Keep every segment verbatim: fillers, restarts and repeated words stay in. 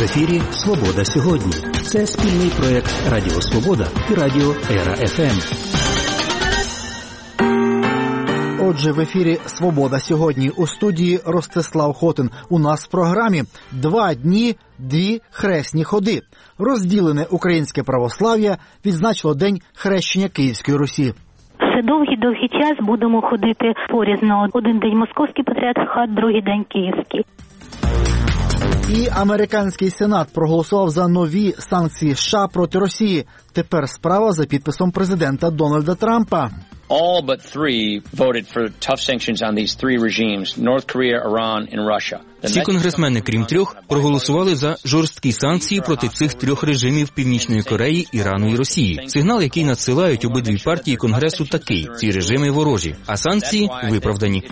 В ефірі «Свобода сьогодні». Це спільний проєкт Радіо Свобода і Радіо Ера-ФМ. Отже, в ефірі «Свобода сьогодні». У студії Ростислав Хотин. У нас в програмі «Два дні, дві хресні ходи». Розділене українське православ'я відзначило День хрещення Київської Русі. Ще довгий-довгий час будемо ходити порізно. Один день московський патріархат, другий день київський. І американський сенат проголосував за нові санкції США проти Росії. Тепер справа за підписом президента Дональда Трампа. All but three voted for tough sanctions on these three regimes: North Korea, Iran and Russia. Всі конгресмени, крім трьох, проголосували за жорсткі санкції проти цих трьох режимів Північної Кореї, Ірану і Росії. Сигнал, який надсилають обидві партії Конгресу, такий: ці режими ворожі, а санкції виправдані.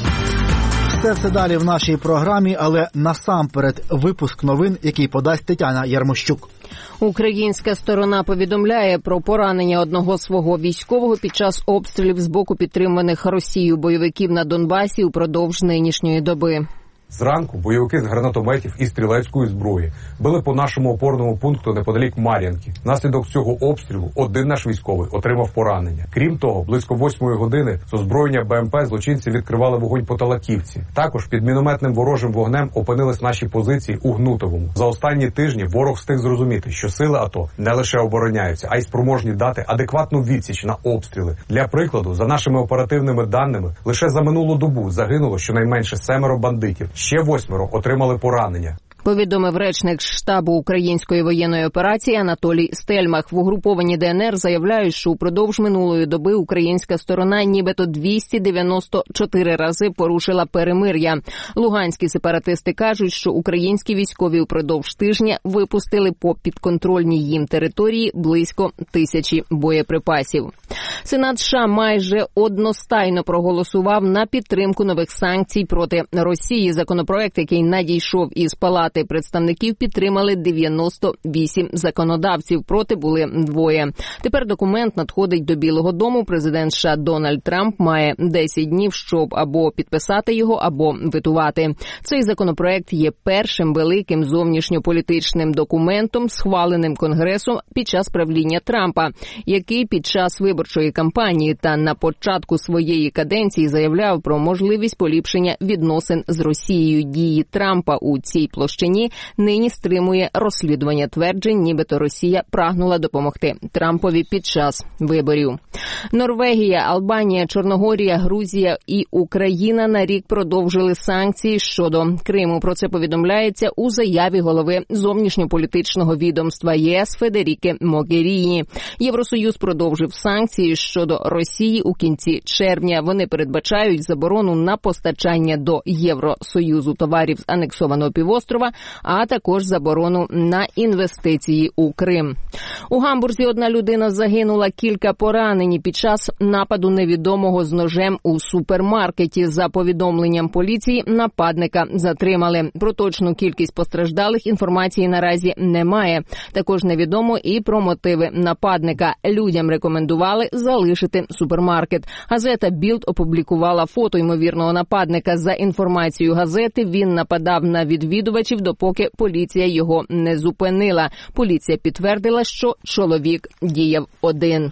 Все це далі в нашій програмі, але насамперед випуск новин, який подасть Тетяна Ярмощук. Українська сторона повідомляє про поранення одного свого військового під час обстрілів з боку підтриманих Росією бойовиків на Донбасі упродовж нинішньої доби. Зранку бойовики з гранатометів і стрілецької зброї били по нашому опорному пункту неподалік Мар'їнки. Внаслідок цього обстрілу один наш військовий отримав поранення. Крім того, близько восьмої години з озброєння БМП злочинці відкривали вогонь по Талаківці. Також під мінометним ворожим вогнем опинились наші позиції у Гнутовому. За останні тижні ворог встиг зрозуміти, що сили АТО не лише обороняються, а й спроможні дати адекватну відсіч на обстріли. Для прикладу, за нашими оперативними даними, лише за минулу добу загинуло щонайменше семеро бандитів. Ще восьмеро отримали поранення. Повідомив речник штабу української воєнної операції Анатолій Стельмах. В угрупованні ДНР заявляють, що упродовж минулої доби українська сторона нібито двісті дев'яносто чотири рази порушила перемир'я. Луганські сепаратисти кажуть, що українські військові упродовж тижня випустили по підконтрольній їм території близько тисячі боєприпасів. Сенат США майже одностайно проголосував на підтримку нових санкцій проти Росії. Законопроект, який надійшов із Палати представників, підтримали дев'яносто вісім законодавців, проти були двоє. Тепер документ надходить до Білого дому. Президент США Дональд Трамп має десять днів, щоб або підписати його, або ветувати. Цей законопроект є першим великим зовнішньополітичним документом, схваленим Конгресом під час правління Трампа, який під час виборчої кампанії та на початку своєї каденції заявляв про можливість поліпшення відносин з Росією. Дії Трампа у цій площині нині стримує розслідування тверджень, нібито Росія прагнула допомогти Трампові під час виборів. Норвегія, Албанія, Чорногорія, Грузія і Україна на рік продовжили санкції щодо Криму. Про це повідомляється у заяві голови зовнішньополітичного відомства ЄС Федеріки Могеріні. Євросоюз продовжив санкції щодо Росії у кінці червня. Вони передбачають заборону на постачання до Євросоюзу товарів з анексованого півострова, а також заборону на інвестиції у Крим. У Гамбурзі одна людина загинула, кілька поранені під час нападу невідомого з ножем у супермаркеті. За повідомленням поліції, нападника затримали. Про точну кількість постраждалих інформації наразі немає. Також невідомо і про мотиви нападника. Людям рекомендували залишити супермаркет. Газета «Білд» опублікувала фото ймовірного нападника. За інформацією газети, він нападав на відвідувачів, допоки поліція його не зупинила. Поліція підтвердила, що чоловік діяв один.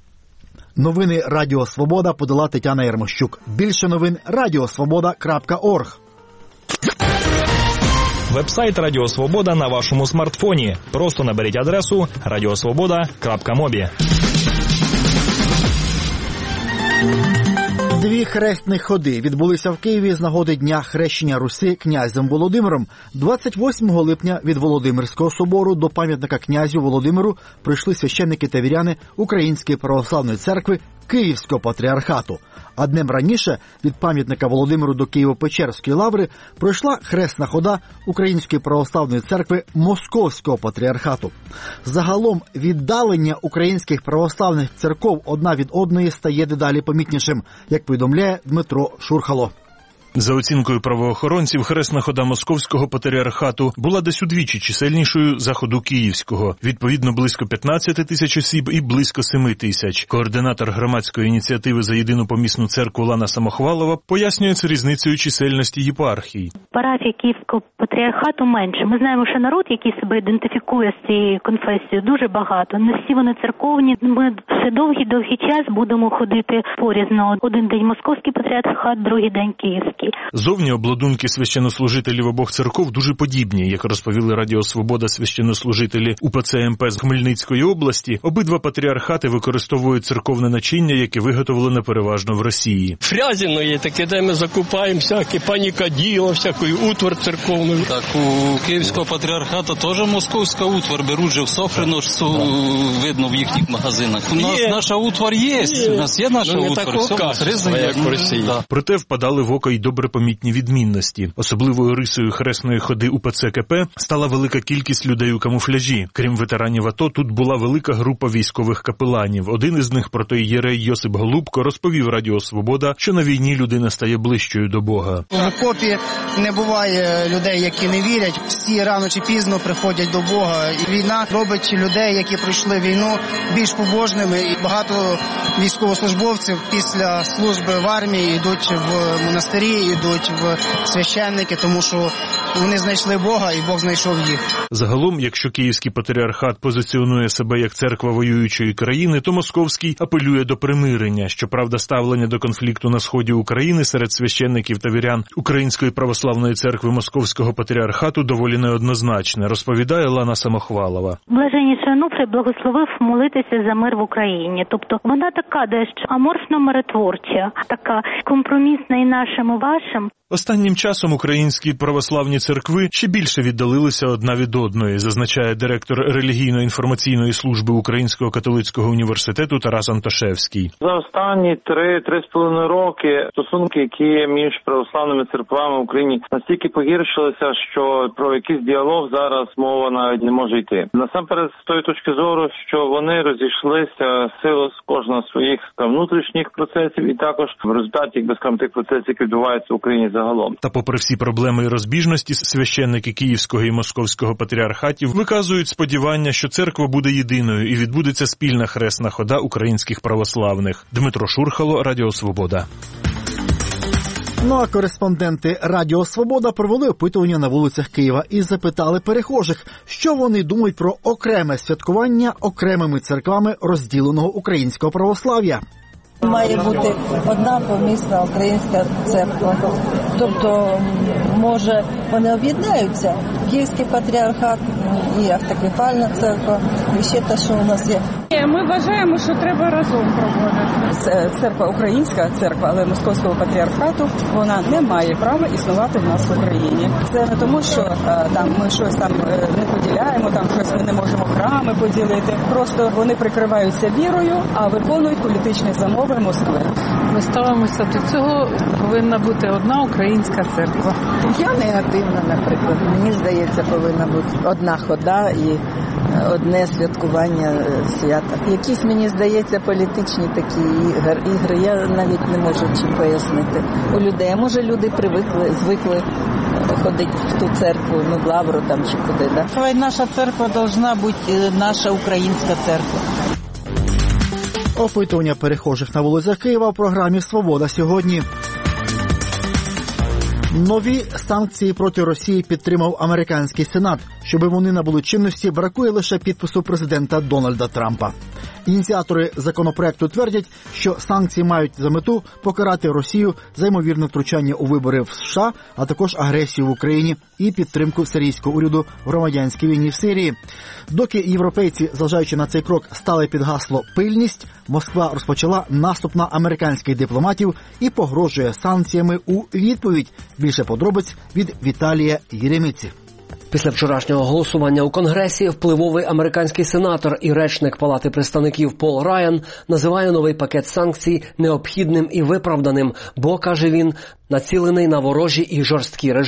Новини Радіо Свобода подала Тетяна Ярмощук. Більше новин – радіосвобода крапка орг. Вебсайт Радіо Свобода на вашому смартфоні. Просто наберіть адресу радіосвобода крапка мобі. Дві хресні ходи відбулися в Києві з нагоди Дня хрещення Руси князем Володимиром. двадцять восьмого липня від Володимирського собору до пам'ятника князю Володимиру прийшли священники та віряни Української православної церкви Київського патріархату. А днем раніше від пам'ятника Володимиру до Києво-Печерської лаври пройшла хресна хода Української православної церкви Московського патріархату. Загалом віддалення українських православних церков одна від одної стає дедалі помітнішим, як повідомляє Дмитро Шурхало. За оцінкою правоохоронців, хресна хода Московського патріархату була десь удвічі чисельнішою за ходу Київського. Відповідно, близько п'ятнадцять тисяч осіб і близько семи тисяч. Координатор громадської ініціативи за єдину помісну церкву Лана Самохвалова пояснює це різницею чисельності єпархій. Парафії Київського патріархату менше. Ми знаємо, що народ, який себе ідентифікує з цією конфесією, дуже багато. Не всі вони церковні. Ми ще довгий-довгий час будемо ходити порізно. Один день Московський патріархат, другий день Київський. Зовні обладунки священнослужителів обох церков дуже подібні. Як розповіли Радіо Свобода священнослужителі УПЦ ем пе з Хмельницької області, обидва патріархати використовують церковне начиння, яке виготовлене переважно в Росії. Фрязино є таке, де ми закупаємо всякі панікаділо, всякий утвар церковний. Так, у Київського патріархату теж московська утвар беруть же в Софрино, що видно в їхніх магазинах. У нас є. Наша утвар є, є. У нас є наша ну, утвар, все розрізано, як в Росії. Да. Проте впадали в око й добре помітні відмінності. Особливою рисою хресної ходи УПЦ ка пе стала велика кількість людей у камуфляжі. Крім ветеранів АТО, тут була велика група військових капеланів. Один із них, протоієрей Йосип Голубко, розповів Радіо Свобода, що на війні людина стає ближчою до Бога. В окопі не буває людей, які не вірять. Всі рано чи пізно приходять до Бога. І війна робить людей, які пройшли війну, більш побожними. І багато військовослужбовців після служби в армії йдуть в монастирі, йдуть в священники, тому що вони знайшли Бога, і Бог знайшов їх. Загалом, якщо Київський патріархат позиціонує себе як церква воюючої країни, то Московський апелює до примирення. Щоправда, ставлення до конфлікту на сході України серед священників та вірян Української православної церкви Московського патріархату доволі неоднозначне, розповідає Лана Самохвалова. Блаженніший Онуфрій благословив молитися за мир в Україні. Тобто вона така дещо аморфно-миротворча, така компромісна і нашим, і вашим. Останнім часом українські православні церкви ще більше віддалилися одна від одної, зазначає директор релігійно-інформаційної служби Українського католицького університету Тарас Антошевський. За останні три-три з половиною роки стосунки, які є між православними церквами в Україні, настільки погіршилися, що про якийсь діалог зараз мова навіть не може йти. Насамперед, з тої точки зору, що вони розійшлися силу з кожного своїх внутрішніх процесів, і також в результаті, якби скажімо, тих процесів, які відбуваються в Україні загалом. Та попри всі проблеми і розбіжності, священники Київського і Московського патріархатів виказують сподівання, що церква буде єдиною і відбудеться спільна хресна хода українських православних. Дмитро Шурхало, Радіо Свобода. Ну а кореспонденти Радіо Свобода провели опитування на вулицях Києва і запитали перехожих, що вони думають про окреме святкування окремими церквами розділеного українського православ'я. Має бути одна помісна українська церква. Тобто, може, вони об'єднаються. Київський патріархат і автокефальна церква, і ще те, що у нас є. Ми вважаємо, що треба разом проводити. Церква українська церква, але Московського патріархату, вона не має права існувати в нас в Україні. Це не тому, що там ми щось там не поділяємо, там щось ми не можемо храми поділити. Просто вони прикриваються вірою, а виконують політичні замови Москви. Ми ставимося до цього, повинна бути одна українська церква. Я негативна, наприклад. Мені здається, повинна бути одна хода і одне святкування свята. Якісь, мені здається, політичні такі ігри, я навіть не можу чи пояснити. У людей, може, люди привикли, звикли ходити в ту церкву, ну, в Лавру там чи куди, да? Хай наша церква повинна бути наша українська церква. Опитування перехожих на вулицях Києва в програмі «Свобода сьогодні». Нові санкції проти Росії підтримав американський Сенат. Щоби вони набули чинності, бракує лише підпису президента Дональда Трампа. Ініціатори законопроекту твердять, що санкції мають за мету покарати Росію за ймовірне втручання у вибори в США, а також агресію в Україні і підтримку сирійського уряду в громадянській війні в Сирії. Доки європейці, зважаючи на цей крок, стали під гасло «пильність», Москва розпочала наступ на американських дипломатів і погрожує санкціями у відповідь. Більше подробиць від Віталія Єремиці. Після вчорашнього голосування у Конгресі впливовий американський сенатор і речник Палати представників Пол Райан називає новий пакет санкцій необхідним і виправданим, бо, каже він, націлений на ворожі і жорсткі режими.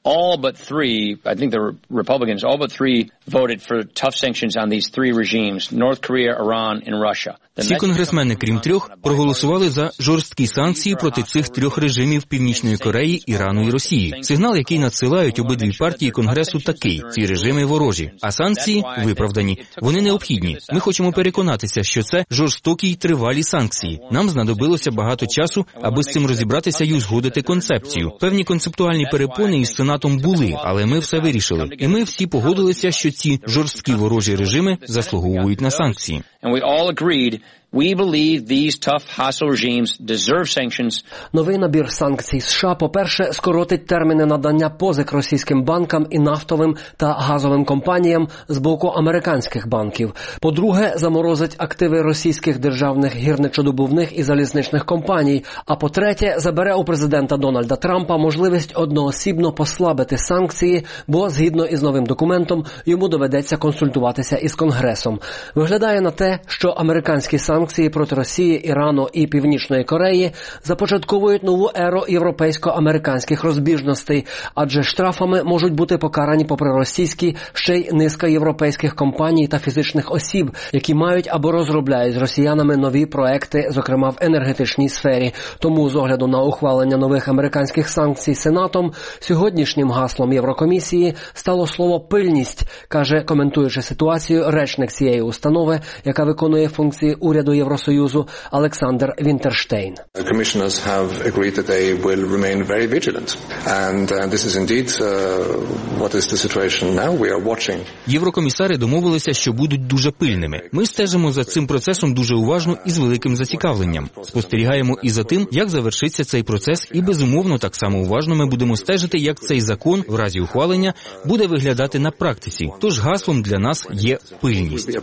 all but three, I think the Republicans, all but three voted for tough sanctions on these three regimes, North Korea, Iran, and Russia. Всі конгресмени, крім трьох, проголосували за жорсткі санкції проти цих трьох режимів Північної Кореї, Ірану і Росії. Сигнал, який надсилають обидві партії Конгресу, такий: ці режими ворожі, а санкції виправдані. Вони необхідні. Ми хочемо переконатися, що це жорстокі й тривалі санкції. Нам знадобилося багато часу, аби з цим розібратися й узгодити концепцію. Певні концептуальні перепони із Сенатом були, але ми все вирішили. І ми всі погодилися, що ці жорсткі ворожі режими заслуговують на санкції. And we all agreed we believe these tough, hostile regimes deserve sanctions. Новий набір санкцій США, по-перше, скоротить терміни надання позик російським банкам і нафтовим та газовим компаніям з боку американських банків. По-друге, заморозить активи російських державних гірничодобувних і залізничних компаній. А по-третє, забере у президента Дональда Трампа можливість одноосібно послабити санкції, бо, згідно із новим документом, йому доведеться консультуватися із Конгресом. Виглядає на те, що американські санкції Санкції проти Росії, Ірану і Північної Кореї започатковують нову еру європейсько-американських розбіжностей, адже штрафами можуть бути покарані попри російські ще й низка європейських компаній та фізичних осіб, які мають або розробляють з росіянами нові проекти, зокрема в енергетичній сфері. Тому з огляду на ухвалення нових американських санкцій Сенатом, сьогоднішнім гаслом Єврокомісії стало слово «пильність», каже, коментуючи ситуацію, речник цієї установи, яка виконує функції уряду Євросоюзу, Олександр Вінтерштейн. Єврокомісари домовилися, що будуть дуже пильними. Ми стежимо за цим процесом дуже уважно і з великим зацікавленням. Спостерігаємо і за тим, як завершиться цей процес, і безумовно так само уважно ми будемо стежити, як цей закон, в разі ухвалення, буде виглядати на практиці. Тож гаслом для нас є пильність.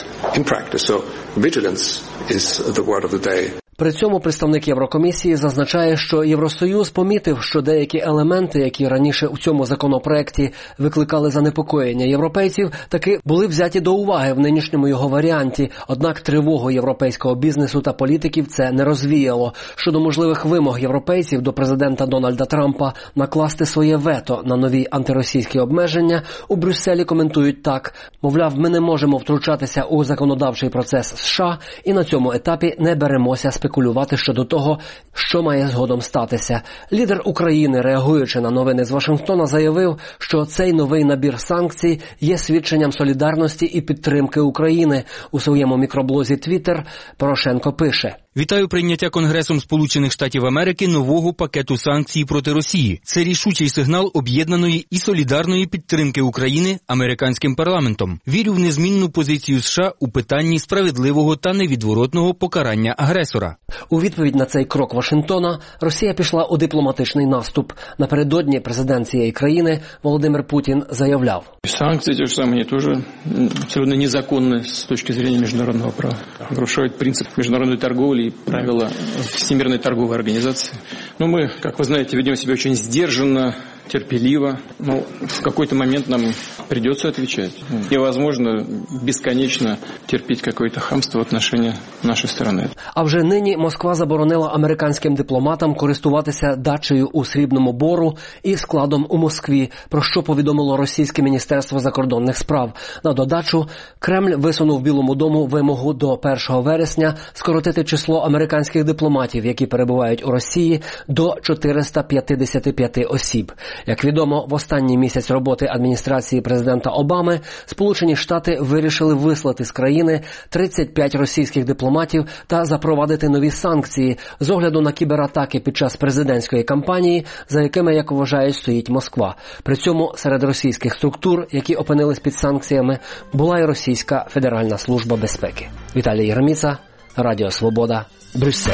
При цьому представник Єврокомісії зазначає, що Євросоюз помітив, що деякі елементи, які раніше у цьому законопроекті викликали занепокоєння європейців, таки були взяті до уваги в нинішньому його варіанті. Однак тривогу європейського бізнесу та політиків це не розвіяло. Щодо можливих вимог європейців до президента Дональда Трампа накласти своє вето на нові антиросійські обмеження, у Брюсселі коментують так: мовляв, ми не можемо втручатися у законодавчий процес США і на цьому етапі не беремося спекулювати. спекулювати щодо того, що має згодом статися. Лідер України, реагуючи на новини з Вашингтона, заявив, що цей новий набір санкцій є свідченням солідарності і підтримки України. У своєму мікроблозі Twitter Порошенко пише: «Вітаю прийняття Конгресом Сполучених Штатів Америки нового пакету санкцій проти Росії. Це рішучий сигнал об'єднаної і солідарної підтримки України американським парламентом. Вірю в незмінну позицію США у питанні справедливого та невідворотного покарання агресора». У відповідь на цей крок Вашингтона Росія пішла у дипломатичний наступ. Напередодні президент цієї країни Володимир Путін заявляв: «Санкції ті ж самі теж абсолютно незаконні з точки зрения міжнародного права. Нарушають принцип міжнародної торговлі и правила Всемирной торговой организации. Но мы, как вы знаете, ведем себя очень сдержанно, терпеливо. Но в какой-то момент нам придется отвечать. Невозможно бесконечно терпеть какое-то хамство в отношении нашей стороны». А вже нині Москва заборонила американським дипломатам користуватися дачею у Срібному Бору і складом у Москві, про що повідомило російське Міністерство закордонних справ. На додачу, Кремль висунув Білому дому вимогу до першого вересня скоротити число американських дипломатів, які перебувають у Росії, до чотириста п'ятдесят п'ять осіб. Як відомо, в останній місяць роботи адміністрації президента Обами Сполучені Штати вирішили вислати з країни тридцять п'ять російських дипломатів та запровадити нові санкції з огляду на кібератаки під час президентської кампанії, за якими, як вважають, стоїть Москва. При цьому серед російських структур, які опинились під санкціями, була і Російська Федеральна служба безпеки. Віталій Єреміца, Радіо Свобода, Брюссель.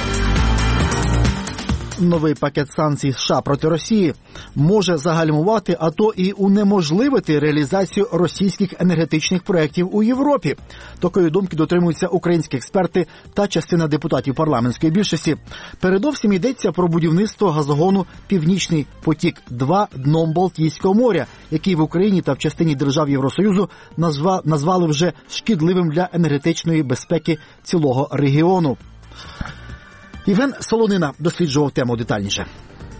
Новий пакет санкцій США проти Росії може загальмувати, а то і унеможливити реалізацію російських енергетичних проєктів у Європі. Такої думки дотримуються українські експерти та частина депутатів парламентської більшості. Передовсім йдеться про будівництво газогону «Північний потік-два» дном Балтійського моря, який в Україні та в частині держав Євросоюзу назва, назвали вже шкідливим для енергетичної безпеки цілого регіону. Євген Солонина досліджував тему детальніше.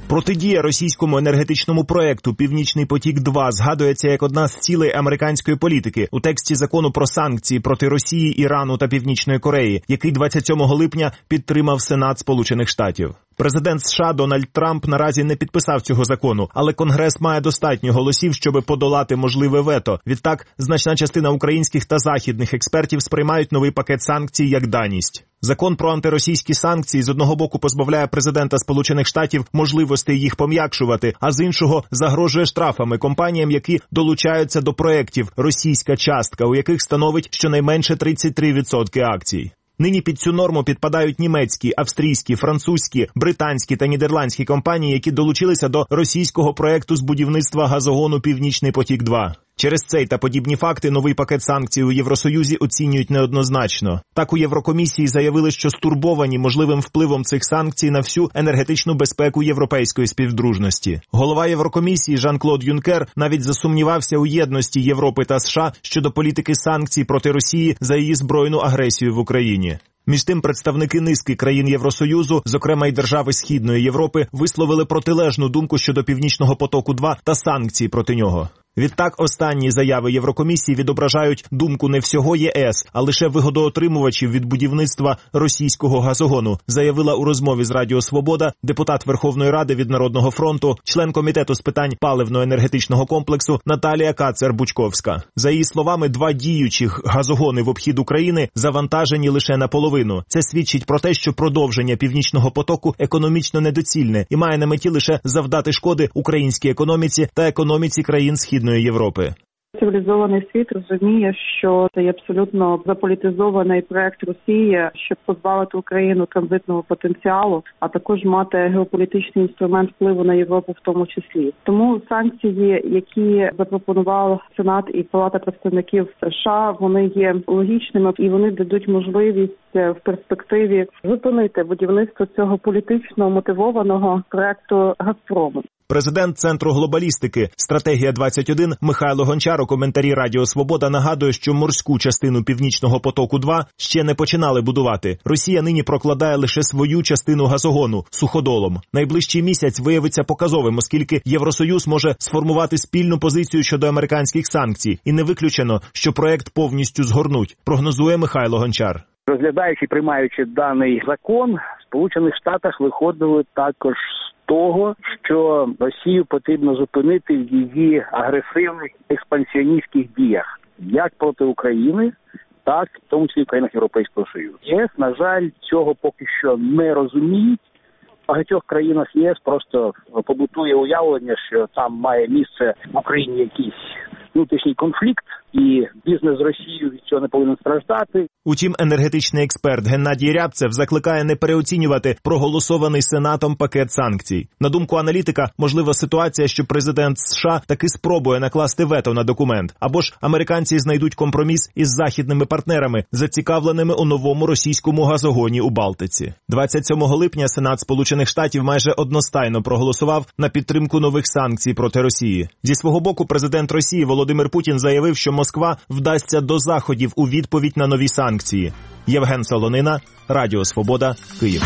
Протидія російському енергетичному проекту «Північний потік-два» згадується як одна з цілей американської політики у тексті закону про санкції проти Росії, Ірану та Північної Кореї, який двадцять сьомого липня підтримав Сенат Сполучених Штатів. Президент США Дональд Трамп наразі не підписав цього закону, але Конгрес має достатньо голосів, щоб подолати можливе вето. Відтак, значна частина українських та західних експертів сприймають новий пакет санкцій як даність. Закон про антиросійські санкції з одного боку позбавляє президента Сполучених Штатів можливостей їх пом'якшувати, а з іншого загрожує штрафами компаніям, які долучаються до проєктів «Російська частка», у яких становить щонайменше тридцять три відсотки акцій. Нині під цю норму підпадають німецькі, австрійські, французькі, британські та нідерландські компанії, які долучилися до російського проекту з будівництва газогону «Північний потік-два». Через цей та подібні факти новий пакет санкцій у Євросоюзі оцінюють неоднозначно. Так у Єврокомісії заявили, що стурбовані можливим впливом цих санкцій на всю енергетичну безпеку європейської співдружності. Голова Єврокомісії Жан-Клод Юнкер навіть засумнівався у єдності Європи та США щодо політики санкцій проти Росії за її збройну агресію в Україні. Між тим, представники низки країн Євросоюзу, зокрема й держави Східної Європи, висловили протилежну думку щодо «Північного потоку-два» та санкцій проти нього. Відтак, останні заяви Єврокомісії відображають думку не всього ЄС, а лише вигодоотримувачів від будівництва російського газогону, заявила у розмові з Радіо Свобода депутат Верховної Ради від Народного фронту, член Комітету з питань паливно-енергетичного комплексу Наталія Кацер-Бучковська. За її словами, два діючих газогони в обхід України завантажені лише наполовину. Це свідчить про те, що продовження «Північного потоку» економічно недоцільне і має на меті лише завдати шкоди українській економіці та економіці країн Східної Європи. Цивілізований світ розуміє, що це абсолютно заполітизований проект Росії, щоб позбавити Україну транзитного потенціалу, а також мати геополітичний інструмент впливу на Європу в тому числі. Тому санкції, які запропонував Сенат і Палата представників США, вони є логічними і вони дадуть можливість в перспективі зупинити будівництво цього політично мотивованого проекту «Газпрому». Президент Центру глобалістики «Стратегія двадцять один» Михайло Гончар у коментарі Радіо Свобода нагадує, що морську частину «Північного потоку-два» ще не починали будувати. Росія нині прокладає лише свою частину газогону – суходолом. Найближчий місяць виявиться показовим, оскільки Євросоюз може сформувати спільну позицію щодо американських санкцій. І не виключено, що проект повністю згорнуть, прогнозує Михайло Гончар. Розглядаючи, приймаючи даний закон, в Сполучених Штатах виходили також того, що Росію потрібно зупинити в її агресивних експансіоністських діях, як проти України, так в тому числі в країнах Європейського Союзу. ЄС, на жаль, цього поки що не розуміють. В багатьох країнах ЄС просто побутує уявлення, що там має місце в Україні якийсь внутрішній конфлікт, і бізнес з Росією від цього не повинен страждати. Утім, енергетичний експерт Геннадій Рябцев закликає не переоцінювати проголосований Сенатом пакет санкцій. На думку аналітика, можлива ситуація, що президент США таки спробує накласти вето на документ, або ж американці знайдуть компроміс із західними партнерами, зацікавленими у новому російському газогоні у Балтиці. двадцять сьомого липня Сенат Сполучених Штатів майже одностайно проголосував на підтримку нових санкцій проти Росії. Зі свого боку, президент Росії Володимир Путін заявив, що Москва вдасться до заходів у відповідь на нові санкції. Євген Солонина, Радіо Свобода, Київ.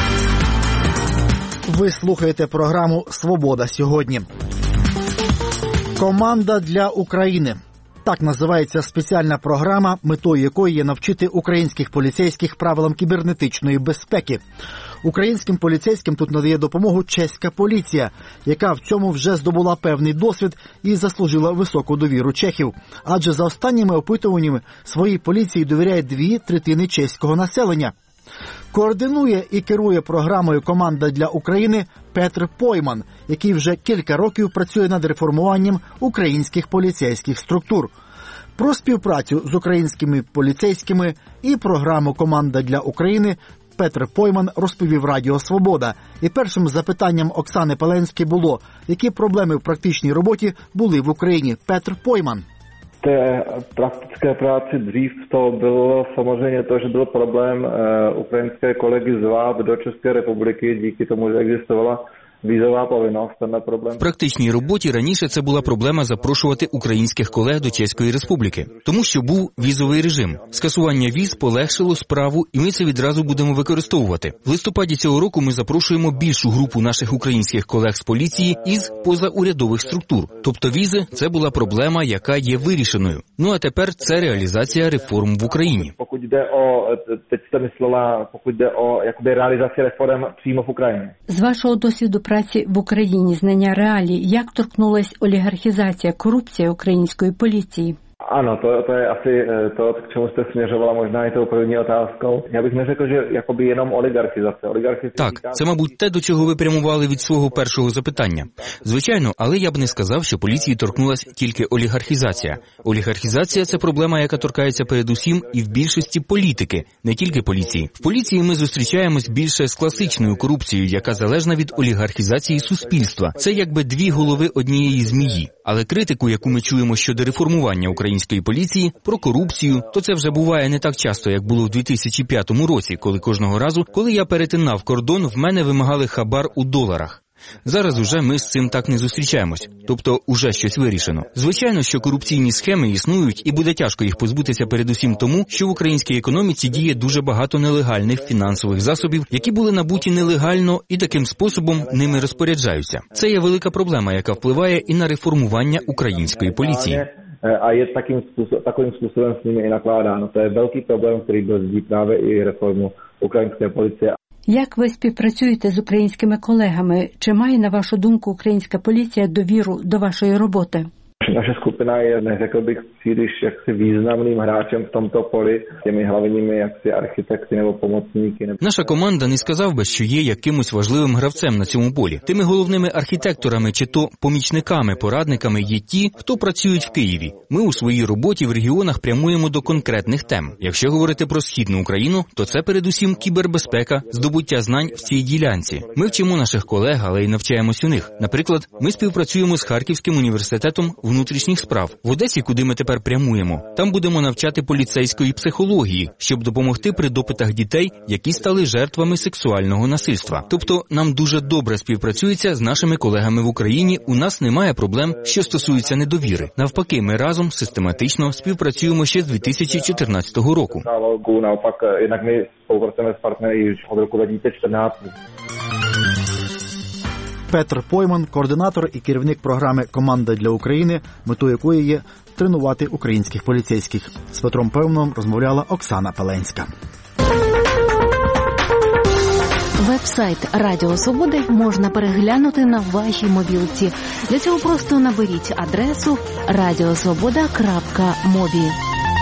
Ви слухаєте програму «Свобода сьогодні». Команда для України. Так називається спеціальна програма, метою якої є навчити українських поліцейських правилам кібернетичної безпеки. Українським поліцейським тут надає допомогу чеська поліція, яка в цьому вже здобула певний досвід і заслужила високу довіру чехів. Адже за останніми опитуваннями своїй поліції довіряє дві третини чеського населення. Координує і керує програмою «Команда для України» Петр Пойман, який вже кілька років працює над реформуванням українських поліцейських структур. Про співпрацю з українськими поліцейськими і програму «Команда для України» Петр Пойман розповів Радіо Свобода. І першим запитанням Оксани Паленської було, які проблеми в практичній роботі були в Україні. Петр Пойман. té praktické práci dřív to bylo samozřejmě to, že byl problém uh, ukrajinské kolegy zvát do České republiky díky tomu, že existovala vízová povinnost, tenhle problém. В практичній роботі раніше це була проблема запрошувати українських колег до Чеської Республіки, тому що був візовий режим. Скасування віз полегшило справу, і ми це відразу будемо використовувати. В листопаді цього року ми запрошуємо більшу групу наших українських колег з поліції із позаурядових структур. Тобто візи – це була проблема, яка є вирішеною. Ну а тепер це реалізація реформ в Україні. Pokud jde o, teď jste myslela, pokud jde o jakoby realizaci reform přímo v Ukrajině. З вашого досвіду праці в Україні, знання реалій, як торкнулась олігархізація, корупція української поліції? Ano, to, to je asi to, k čemu jste směřovala možná i tou první otázkou. Já bych neřekl, že jakoby jenom oligarchizace. Oligarchizace Так, це, мабуть, те, до чого ви прямували від свого першого запитання. Звичайно, але я б не сказав, що поліції торкнулась тільки олігархізація. Олігархізація – це проблема, яка торкається передусім і в більшості політики, не тільки поліції. В поліції ми зустрічаємось більше з класичною корупцією, яка залежна від олігархізації суспільства. Це якби дві голови однієї змії. Але критику, яку ми чуємо щодо реформування української поліції, про корупцію, то це вже буває не так часто, як було в дві тисячі п'ятому році, коли кожного разу, коли я перетинав кордон, в мене вимагали хабар у доларах. Зараз уже ми з цим так не зустрічаємось, тобто уже щось вирішено. Звичайно, що корупційні схеми існують і буде тяжко їх позбутися передусім тому, що в українській економіці діє дуже багато нелегальних фінансових засобів, які були набуті нелегально і таким способом ними розпоряджаються. Це є велика проблема, яка впливає і на реформування української поліції. A je takým způsob, takovým způsobem s nimi i nakládáno. To je velký problém, který brzdí právě i reformu ukrajinské policie. Як ви співпрацюєте з українськими колегами? Чи має, на вашу думку, українська поліція довіру до вашої роботи? Naše skupina je, neřekl bych, příliš jaksi významným hráčem v tomto poli, těmi hlavními jaksi architekty nebo pomocníky. Наша команда не сказав би, що є якимось важливим гравцем на цьому полі. Тими головними архітекторами чи то помічниками, порадниками є ті, хто працюють в Києві. Ми у своїй роботі в регіонах прямуємо до конкретних тем. Якщо говорити про Східну Україну, то це передусім кібербезпека, здобуття знань в цій ділянці. Ми вчимо наших колег, але й навчаємось у них. Наприклад, ми співпрацюємо з Харківським університетом внутрішніх справ. В Одесі, куди ми тепер прямуємо, там будемо навчати поліцейської психології, щоб допомогти при допитах дітей, які стали жертвами сексуального насильства. Тобто нам дуже добре співпрацюється з нашими колегами в Україні, у нас немає проблем, що стосуються недовіри. Навпаки, ми разом систематично співпрацюємо ще з дві тисячі чотирнадцятого року. Навпак, інак ми співпрацюємо з партнерами від року дві тисячі чотирнадцятого. Петр Пойман, координатор і керівник програми «Команда для України», метою якої є тренувати українських поліцейських. З Петром Пойманом розмовляла Оксана Пеленська. Веб-сайт Радіо Свободи можна переглянути на вашій мобілці. Для цього просто наберіть адресу радіосвобода крапка мобі.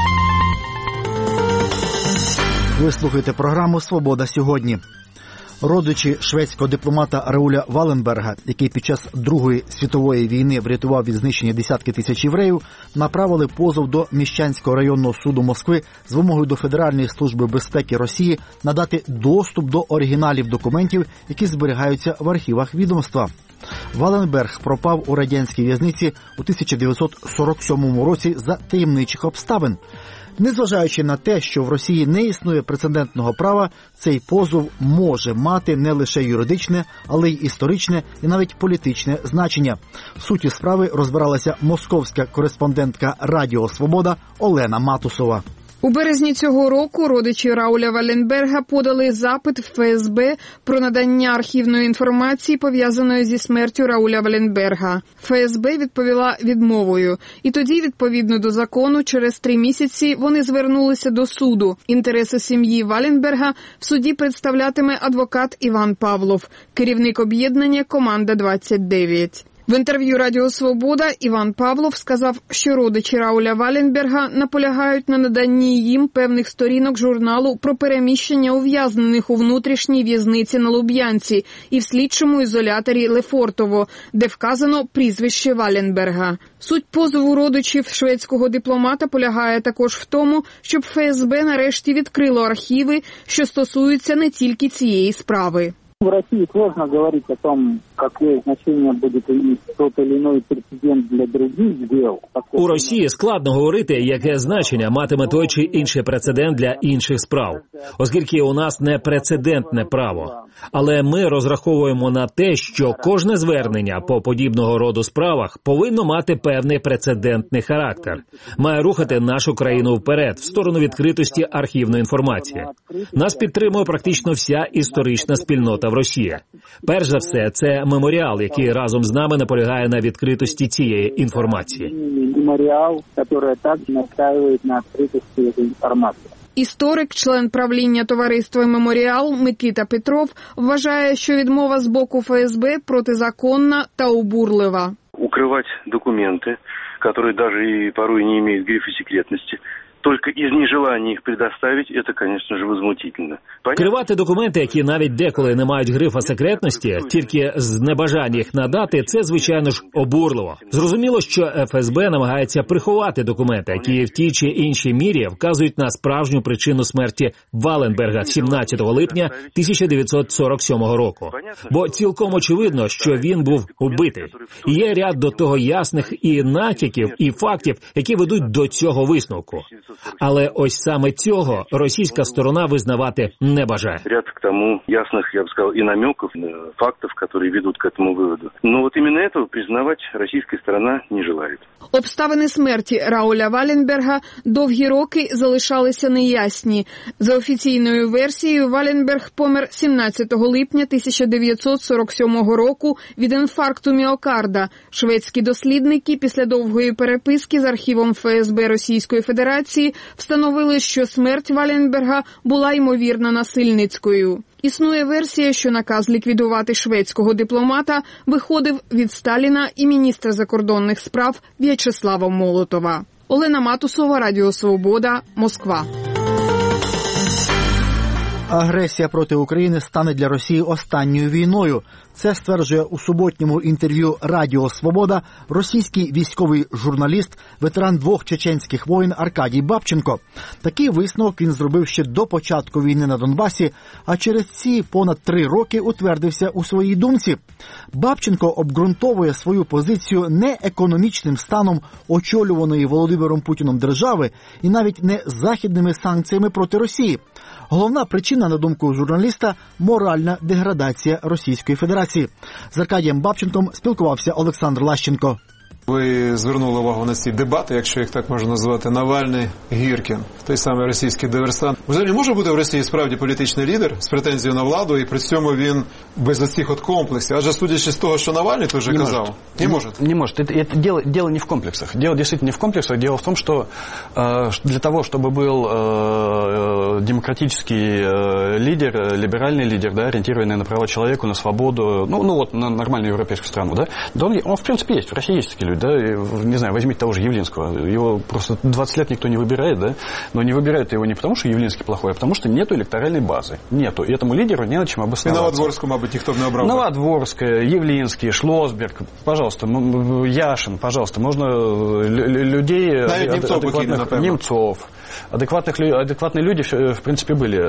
Ви слухаєте програму «Свобода сьогодні». Родичі шведського дипломата Рауля Валенберга, який під час Другої світової війни врятував від знищення десятки тисяч євреїв, направили позов до Міщанського районного суду Москви з вимогою до Федеральної служби безпеки Росії надати доступ до оригіналів документів, які зберігаються в архівах відомства. Валенберг пропав у радянській в'язниці у тисяча дев'ятсот сорок сьомому році за таємничих обставин. Незважаючи на те, що в Росії не існує прецедентного права, цей позов може мати не лише юридичне, але й історичне і навіть політичне значення. В суті справи розбиралася московська кореспондентка Радіо Свобода Олена Матусова. У березні цього року родичі Рауля Валенберга подали запит в Ф С Б про надання архівної інформації, пов'язаної зі смертю Рауля Валенберга. Ф С Б відповіла відмовою. І тоді, відповідно до закону, через три місяці вони звернулися до суду. Інтереси сім'ї Валенберга в суді представлятиме адвокат Іван Павлов, керівник об'єднання «Команда двадцять дев'ять». В інтерв'ю Радіо Свобода Іван Павлов сказав, що родичі Рауля Валенберга наполягають на наданні їм певних сторінок журналу про переміщення ув'язнених у внутрішній в'язниці на Луб'янці і в слідчому ізоляторі Лефортово, де вказано прізвище Валенберга. Суть позову родичів шведського дипломата полягає також в тому, щоб Ф С Б нарешті відкрило архіви, що стосуються не тільки цієї справи. В России сложно говорить о том, какое значение будет иметь тот или иной прецедент для других дел. У Росії складно говорити, яке значення матиме той чи інший прецедент для інших справ, оскільки у нас не прецедентне право. Але ми розраховуємо на те, що кожне звернення по подібного роду справах повинно мати певний прецедентний характер, має рухати нашу країну вперед, в сторону відкритості архівної інформації. Нас підтримує практично вся історична спільнота в Росії. Перш за все, це меморіал, який разом з нами наполягає на відкритості цієї інформації. Меморіал, який також настоює на відкритості цієї інформації. Історик, член правління товариства «Меморіал» Микита Петров вважає, що відмова з боку ФСБ протизаконна та обурлива. Укривати документи, які навіть порой не мають грифу секретності, только из нежелания их предоставить, это, конечно же, возмутительно. Кривати документи, які навіть деколи не мають грифа секретності, тільки з небажання їх надати, це, звичайно ж, обурливо. Зрозуміло, що ФСБ намагається приховати документи, які в тій чи іншій мірі вказують на справжню причину смерті Валенберга сімнадцятого липня тисяча дев'ятсот сорок сьомого року. Бо цілком очевидно, що він був убитий. І є ряд до того ясних і натяків, і фактів, які ведуть до цього висновку. Але ось саме цього російська сторона визнавати не бажає. Ряд к тому ясних, я б сказав, і намеків, фактів, які ведуть к цьому виводу. Ну от іменно цього признавати російська сторона не желає. Обставини смерті Рауля Валенберга довгі роки залишалися неясні. За офіційною версією, Валенберг помер сімнадцятого липня тисяча дев'ятсот сорок сьомого року від інфаркту міокарда. Шведські дослідники після довгої переписки з архівом ФСБ Російської Федерації встановили, що смерть Валенберга була ймовірно насильницькою. Існує версія, що наказ ліквідувати шведського дипломата виходив від Сталіна і міністра закордонних справ В'ячеслава Молотова. Олена Матусова, Радіо Свобода, Москва. Агресія проти України стане для Росії останньою війною. Це стверджує у суботньому інтерв'ю Радіо Свобода російський військовий журналіст, ветеран двох чеченських воєн Аркадій Бабченко. Такий висновок він зробив ще до початку війни на Донбасі, а через ці понад три роки утвердився у своїй думці. Бабченко обґрунтовує свою позицію не економічним станом очолюваної Володимиром Путіном держави і навіть не західними санкціями проти Росії. Головна причина, на думку журналіста, моральна деградація Російської Федерації. З Аркадієм Бабченком спілкувався Олександр Лащенко. Ви звернули увагу на ці дебати, якщо їх так можна назвати, Навальний, Гіркін, той самий російський диверсант. Взагалі може бути в Росії справді політичний лідер з претензією на владу, і при цьому він без оцих от комплексів? Адже судячи з того, що Навальний теж казав, может. не может. Не может. Это, это дело, дело не в комплексах. Дело действительно не в комплексах. Дело в том, что э, для того, чтобы был э, демократический э, лидер, либеральный лидер, да, ориентированный на права человека, на свободу, ну, ну вот на нормальную европейскую страну, да, да он, он в принципе есть. В России есть такие люди. Да, не знаю, возьмите того же Явлинского. Его просто двадцать лет никто не выбирает, да? Но не выбирают его не потому, что Явлинский плохой, а потому, что нету электоральной базы. Нету. И этому лидеру не на чем обосноваться. И Новодворскую, мабуть, никто не обрал. Новодворская, Явлинский, Шлосберг, пожалуйста, Яшин, пожалуйста. Можно людей... Навіть Немцов покинули, напевно. Немцов. Адекватных, адекватные люди, в принципе, были.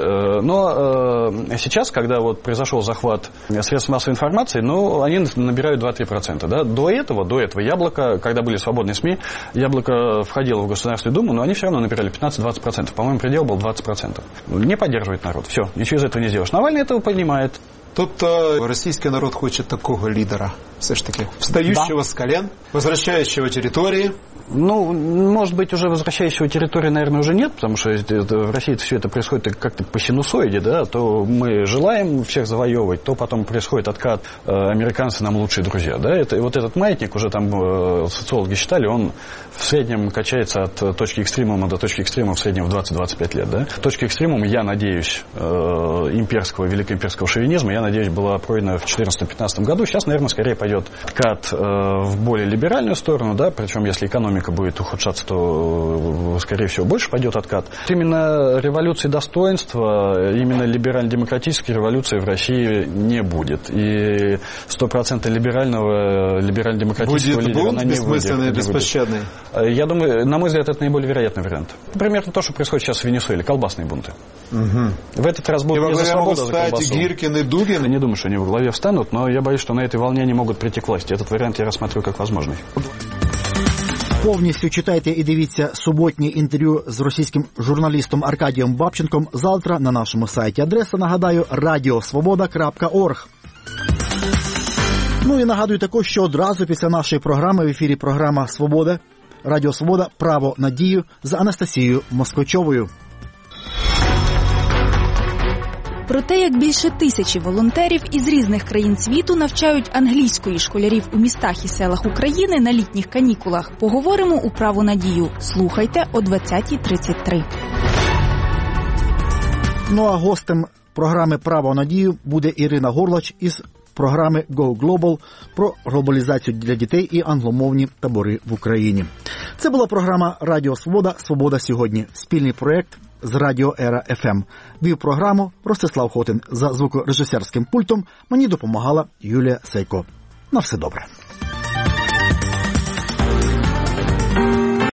Но сейчас, когда вот произошел захват средств массовой информации, ну, они набирают два-три процента. Да? До этого, до этого Яблоко, когда были свободные СМИ, Яблоко входило в Государственную Думу, но они все равно набирали пятнадцать-двадцать процентов. По-моему, предел был двадцать процентов. Не поддерживает народ. Все, ничего из этого не сделаешь. Навальный этого понимает. Тобто російський народ хоче такого лідера, все ж таки, встающего да. с колен, возвращающего территории. Ну, может быть, уже возвращающего территории, наверное, уже нет, потому что в России все это происходит как-то по синусоиде, да, то мы желаем всех завоевывать, то потом происходит откат, американцы нам лучшие друзья, да, это, вот этот маятник уже там социологи считали, он в среднем качается от точки экстремума до точки экстремума в среднем в двадцать-двадцать пять лет, да. Точка экстремума, я надеюсь, имперского, великоимперского шовинизма, я надеюсь, была пройдена в четырнадцатом-пятнадцатом году, сейчас, наверное, скорее пойдет откат в более либеральную сторону, да, причем если экономика будет ухудшаться, то, скорее всего, больше пойдет откат. Именно революции достоинства, именно либерально-демократической революции в России не будет. И сто процентов либерального, либерально-демократического будет лидера она не бессмысленный, выйдет. Будет беспощадный? Я думаю, на мой взгляд, это наиболее вероятный вариант. Примерно то, что происходит сейчас в Венесуэле, колбасные бунты. Угу. В этот раз будет не за свободу, а за колбасу. Гиркин и Дудь? Путин. Я не думаю, что они во главе встанут, но я боюсь, что на этой волне они могут прийти к власти. Этот вариант я рассматриваю как возможный. Повністю читайте і дивіться суботнє інтерв'ю з російським журналістом Аркадієм Бабченком завтра на нашому сайті. Адреса, нагадаю, радіосвобода крапка орг. Ну і нагадую також, що одразу після нашої програми в ефірі програма «Свобода», Радіо Свобода, «Право на дію» з Анастасією Москвичовою. Про те, як більше тисячі волонтерів із різних країн світу навчають англійської школярів у містах і селах України на літніх канікулах, поговоримо у «Право на дію». Слухайте о двадцятій тридцять три. Ну а гостем програми «Право на дію» буде Ірина Горлач із програми Go Global про глобалізацію для дітей і англомовні табори в Україні. Це була програма Радіо Свобода «Свобода сьогодні». Спільний проєкт з Радіо Ера еф ем. Вів програму Ростислав Хотин. За звукорежисерським пультом мені допомагала Юлія Сейко. На все добре.